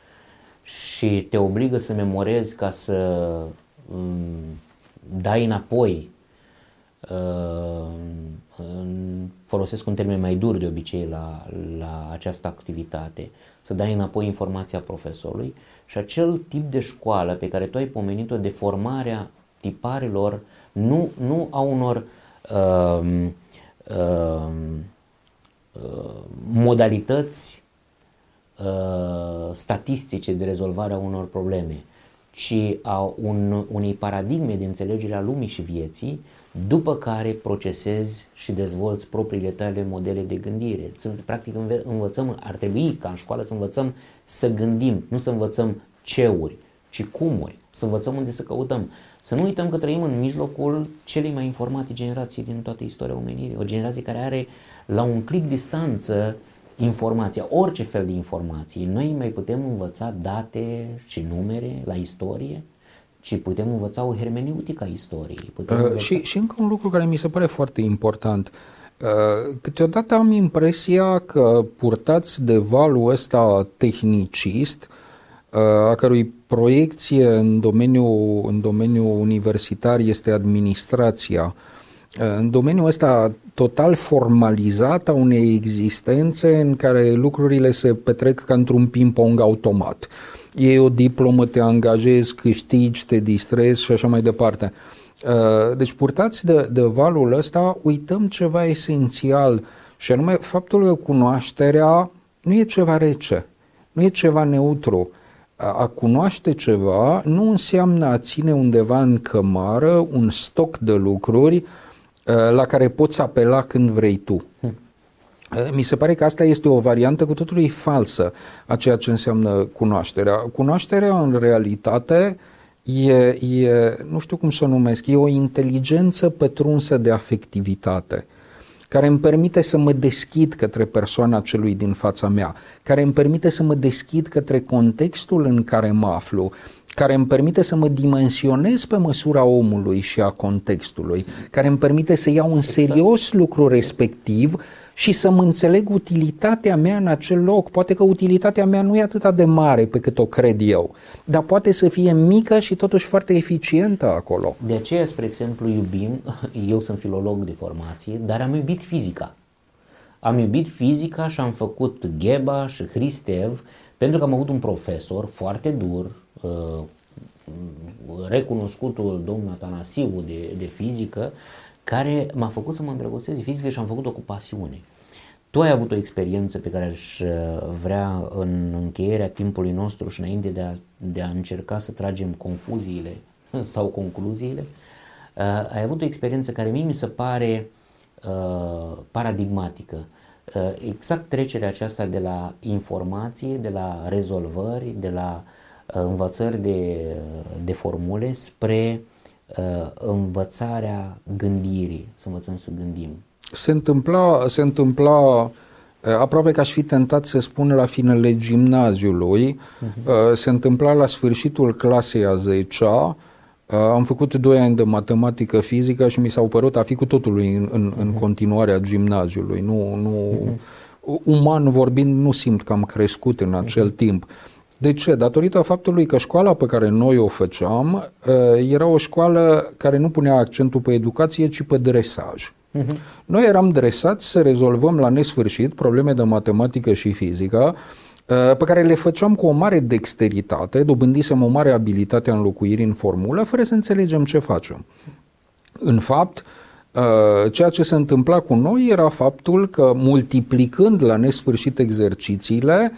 Speaker 1: și te obligă să memorezi ca să um, dai înapoi, uh, folosesc un termen mai dur de obicei la, la această activitate, să dai înapoi informația profesorului, și acel tip de școală pe care tu ai pomenit-o, de formarea tiparilor, nu, nu a unor uh, uh, uh, modalități uh, statistice de rezolvare a unor probleme, ci a un, unei paradigme de înțelegere a lumii și vieții, după care procesezi și dezvolți propriile tale modele de gândire. Sunt, practic înve- învățăm, ar trebui ca în școală să învățăm să gândim, nu să învățăm ceuri, ci cumuri, să învățăm unde să căutăm. Să nu uităm că trăim în mijlocul celei mai informate generații din toată istoria omenirii, o generație care are la un clic distanță informația, orice fel de informații. Noi mai putem învăța date și numere la istorie, ci putem învăța o hermeneutică a istoriei. Putem învăța...
Speaker 2: uh, și, și încă un lucru care mi se pare foarte important. Uh, câteodată am impresia că purtați de valul ăsta tehnicist, uh, a cărui proiecție în domeniul, în domeniul universitar este administrația, în domeniul ăsta total formalizat a unei existențe în care lucrurile se petrec ca într-un ping-pong automat. Iei o diplomă, te angajezi, câștigi, te distrezi și așa mai departe. Deci purtați de, de valul ăsta, uităm ceva esențial și anume faptul că cunoașterea nu e ceva rece, nu e ceva neutru. A cunoaște ceva nu înseamnă a ține undeva în cămară un stoc de lucruri la care poți apela când vrei tu. Hmm. Mi se pare că asta este o variantă cu totul falsă a ceea ce înseamnă cunoașterea. Cunoașterea în realitate e, e, nu știu cum să o numesc, e o inteligență pătrunsă de afectivitate, care îmi permite să mă deschid către persoana celui din fața mea, care îmi permite să mă deschid către contextul în care mă aflu, care îmi permite să mă dimensionez pe măsura omului și a contextului, care îmi permite să iau în serios exact. lucrul respectiv și să-mi înțeleg utilitatea mea în acel loc. Poate că utilitatea mea nu e atât de mare pe cât o cred eu, dar poate să fie mică și totuși foarte eficientă acolo.
Speaker 1: De aceea, spre exemplu, iubim, eu sunt filolog de formație, dar am iubit fizica. Am iubit fizica și am făcut Gheba și Hristev pentru că am avut un profesor foarte dur, recunoscutul domnul Atanasiu de, de fizică, care m-a făcut să mă îndrăgostesc de fizică și am făcut-o cu pasiune. Tu ai avut o experiență pe care aș vrea în încheierea timpului nostru și înainte de a, de a încerca să tragem confuziile sau concluziile, uh, ai avut o experiență care mie mi se pare uh, paradigmatică. Uh, exact trecerea aceasta de la informație, de la rezolvări, de la uh, învățări de, de formule spre uh, învățarea gândirii, să învățăm să gândim.
Speaker 2: Se întâmpla, se întâmpla aproape că aș fi tentat să spun la finele gimnaziului, uh-huh. se întâmpla la sfârșitul clasei a zecea, am făcut doi ani de matematică fizică și mi s-au părut a fi cu totul în, în, în continuarea gimnaziului. Nu, nu, uh-huh. Uman vorbind, nu simt că am crescut în acel uh-huh. timp. De ce? Datorită faptului că școala pe care noi o făceam era o școală care nu punea accentul pe educație, ci pe dresaj. Uh-huh. Noi eram dresați să rezolvăm la nesfârșit probleme de matematică și fizică pe care le făceam cu o mare dexteritate, dobândisem o mare abilitate a înlocuirii în formulă, fără să înțelegem ce facem. În fapt, ceea ce se întâmpla cu noi era faptul că, multiplicând la nesfârșit exercițiile,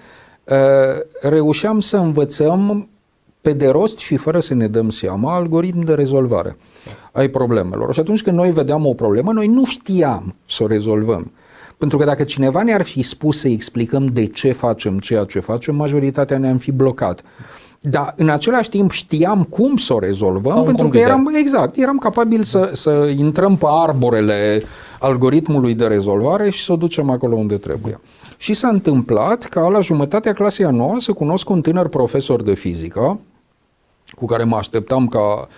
Speaker 2: reușeam să învățăm pe de rost și fără să ne dăm seama algoritm de rezolvare ai problemelor. Și atunci când noi vedeam o problemă, noi nu știam să o rezolvăm. Pentru că dacă cineva ne-ar fi spus să explicăm de ce facem ceea ce facem, majoritatea ne-am fi blocat. Dar în același timp știam cum să o rezolvăm, pentru că eram, exact, eram capabili să, să intrăm pe arborele algoritmului de rezolvare și să o ducem acolo unde trebuie. Și s-a întâmplat ca la jumătatea clasei a noua să cunosc un tânăr profesor de fizică cu care mă așteptam ca,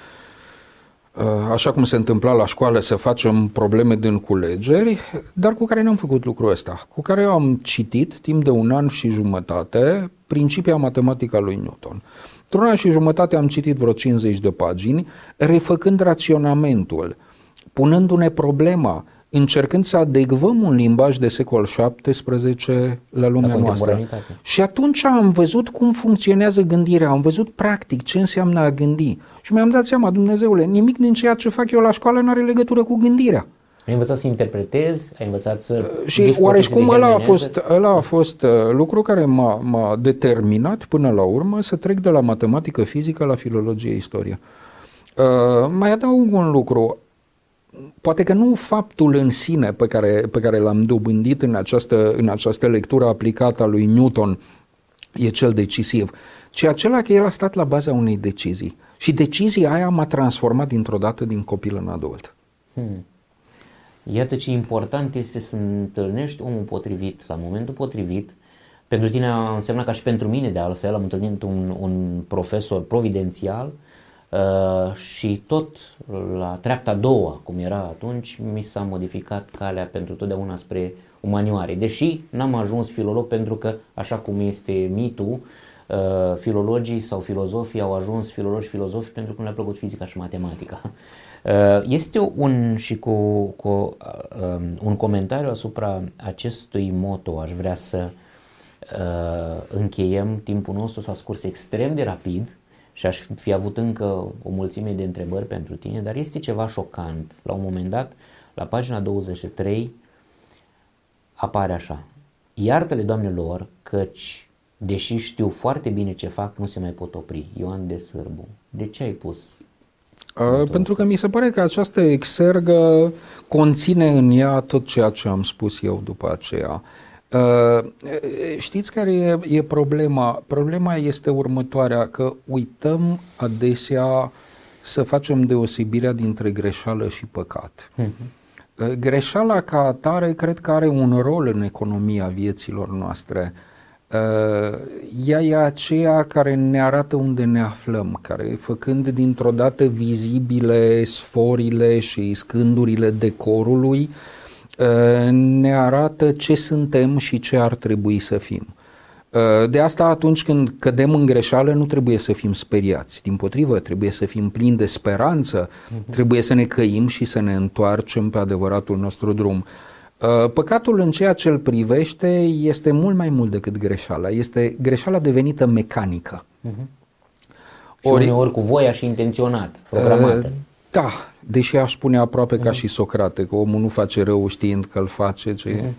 Speaker 2: așa cum se întâmpla la școală, să facem probleme din culegeri, dar cu care n-am făcut lucrul ăsta, cu care am citit timp de un an și jumătate Principia matematică a lui Newton. Într-un an și jumătate am citit vreo cincizeci de pagini, refăcând raționamentul, punându-ne problema, încercând să adecvăm un limbaj de secol șaptesprezece la lumea noastră. Și atunci am văzut cum funcționează gândirea, am văzut practic ce înseamnă a gândi. Și mi-am dat seama, Dumnezeule, nimic din ceea ce fac eu la școală nu are legătură cu gândirea.
Speaker 1: Ai învățat să interpretezi, ai învățat să...
Speaker 2: Și oareșcum ăla a fost, ăla a fost lucru care m-a, m-a determinat până la urmă să trec de la matematică, fizică la filologie, istorie. Uh, mai adaug un lucru. Poate că nu faptul în sine pe care, pe care l-am dobândit în această, în această lectură aplicată a lui Newton e cel decisiv, ci acela că el a stat la baza unei decizii. Și decizia aia m-a transformat dintr-o dată din copil în adult.
Speaker 1: Hmm. Iată ce important este să întâlnești omul potrivit la momentul potrivit. Pentru tine a însemnat, ca și pentru mine de altfel, am întâlnit un, un profesor providențial uh, și tot la treapta a doua, cum era atunci, mi s-a modificat calea pentru totdeauna spre umanioare. Deși n-am ajuns filolog pentru că, așa cum este mitul, uh, filologii sau filozofii au ajuns filologi filozofi pentru că nu le-a plăcut fizica și matematica. Este un, și cu, cu uh, un comentariu asupra acestui moto, aș vrea să uh, încheiem, timpul nostru s-a scurs extrem de rapid și aș fi avut încă o mulțime de întrebări pentru tine, dar este ceva șocant. La un moment dat, la pagina douăzeci și trei, apare așa: iartă-le, Doamnelor, căci, deși știu foarte bine ce fac, nu se mai pot opri. Ioan de Sârbu. De ce ai pus?
Speaker 2: Uh, pentru că mi se pare că această exergă conține în ea tot ceea ce am spus eu după aceea. Uh, știți care e, e problema? Problema este următoarea, că uităm adesea să facem deosebirea dintre greșeală și păcat. Uh-huh. Uh, greșeala ca atare cred că are un rol în economia vieților noastre. Uh, ea e aceea care ne arată unde ne aflăm, care, făcând dintr-o dată vizibile sforile și scândurile decorului, uh, ne arată ce suntem și ce ar trebui să fim. Uh, de asta, atunci când cădem în greșeală, nu trebuie să fim speriați. Dimpotrivă, trebuie să fim plini de speranță, uh-huh. trebuie să ne căim și să ne întoarcem pe adevăratul nostru drum. Păcatul în ceea ce îl privește este mult mai mult decât greșeala. Este greșeala devenită mecanică.
Speaker 1: Uh-huh. Și ori, uneori cu voia și intenționat, programată. Uh,
Speaker 2: da, deși aș spune aproape uh-huh. ca și Socrate, că omul nu face rău știind că îl face. Ce... Uh-huh.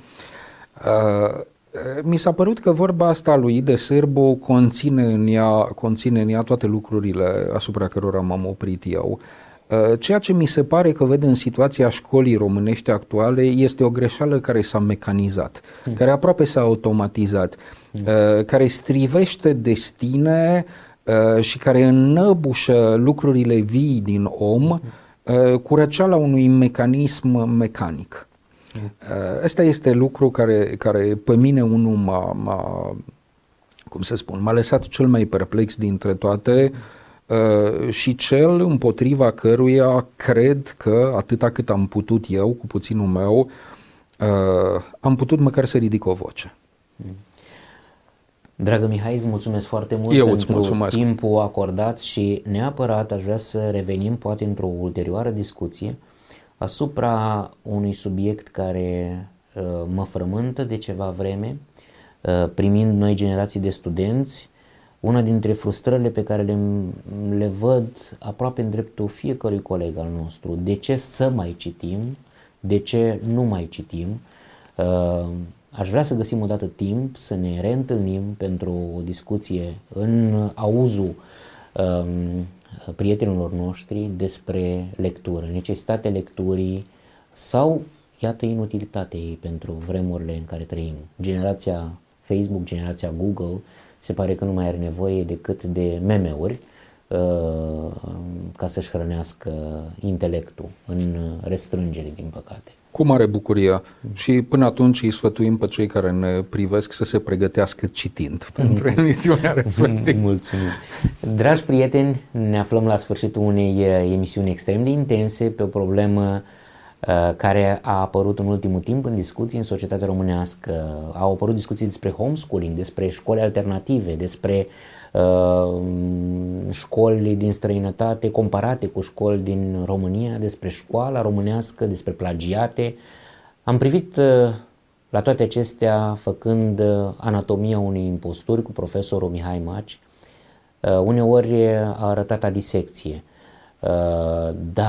Speaker 2: Uh, mi s-a părut că vorba asta lui de Sârbu conține în ea, conține în ea toate lucrurile asupra cărora m-am oprit eu. Ceea ce mi se pare că ved în situația școlii românești actuale este o greșeală care s-a mecanizat, mm. care aproape s-a automatizat, mm. care strivește destine și care înnăbușă lucrurile vii din om mm. cu răceala unui mecanism mecanic. Mm. Ăsta este lucru care, care pe mine unul m-a, m-a, cum să spun, m-a lăsat cel mai perplex dintre toate. Uh, și cel împotriva căruia cred că atâta cât am putut eu, cu puținul meu, uh, am putut măcar să ridic o voce.
Speaker 1: Dragă Mihai, îți mulțumesc foarte mult
Speaker 2: eu
Speaker 1: pentru
Speaker 2: mulțumesc.
Speaker 1: timpul acordat și neapărat aș vrea să revenim poate într-o ulterioară discuție asupra unui subiect care uh, mă frământă de ceva vreme, uh, primind noi generații de studenți. Una dintre frustrările pe care le, le văd aproape în dreptul fiecărui coleg al nostru: de ce să mai citim, de ce nu mai citim. Uh, aș vrea să găsim odată timp să ne reîntâlnim pentru o discuție în auzul uh, prietenilor noștri despre lectură, necesitatea lecturii sau, iată, inutilitatea ei pentru vremurile în care trăim. Generația Facebook, generația Google, se pare că nu mai are nevoie decât de meme-uri uh, ca să-și hrănească intelectul în restrângere, din păcate.
Speaker 2: Cu mare bucurie. Mm. Și până atunci îi sfătuim pe cei care ne privesc să se pregătească citind pentru emisiunea respectivă.
Speaker 1: Mulțumim. Dragi prieteni, ne aflăm la sfârșitul unei emisiuni extrem de intense pe o problemă care a apărut în ultimul timp în discuții în societatea românească. Au apărut discuții despre homeschooling, despre școli alternative, despre uh, școli din străinătate comparate cu școli din România, despre școala românească, despre plagiate. Am privit uh, la toate acestea făcând uh, anatomia unei imposturi cu profesorul Mihai Maci. Uh, uneori a arătat a disecție, uh, dar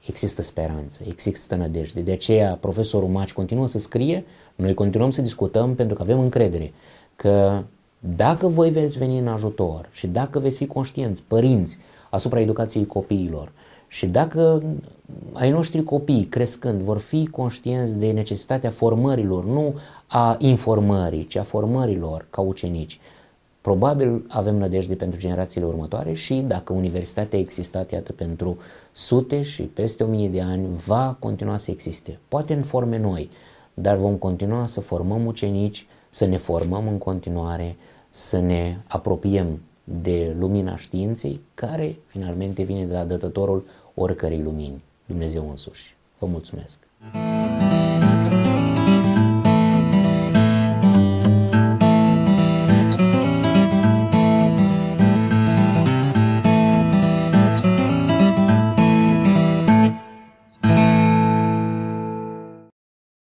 Speaker 1: există speranță, există nădejde. De aceea profesorul Maci continuă să scrie, noi continuăm să discutăm pentru că avem încredere că dacă voi veți veni în ajutor și dacă veți fi conștienți, părinți, asupra educației copiilor și dacă ai noștri copii crescând vor fi conștienți de necesitatea formărilor, nu a informării, ci a formărilor ca ucenici, probabil avem nădejde pentru generațiile următoare și dacă universitatea a existat, iată, pentru sute și peste o mie de ani, va continua să existe. Poate în forme noi, dar vom continua să formăm ucenici, să ne formăm în continuare, să ne apropiem de lumina științei, care finalmente vine de la dătătorul oricărei lumini, Dumnezeu însuși. Vă mulțumesc!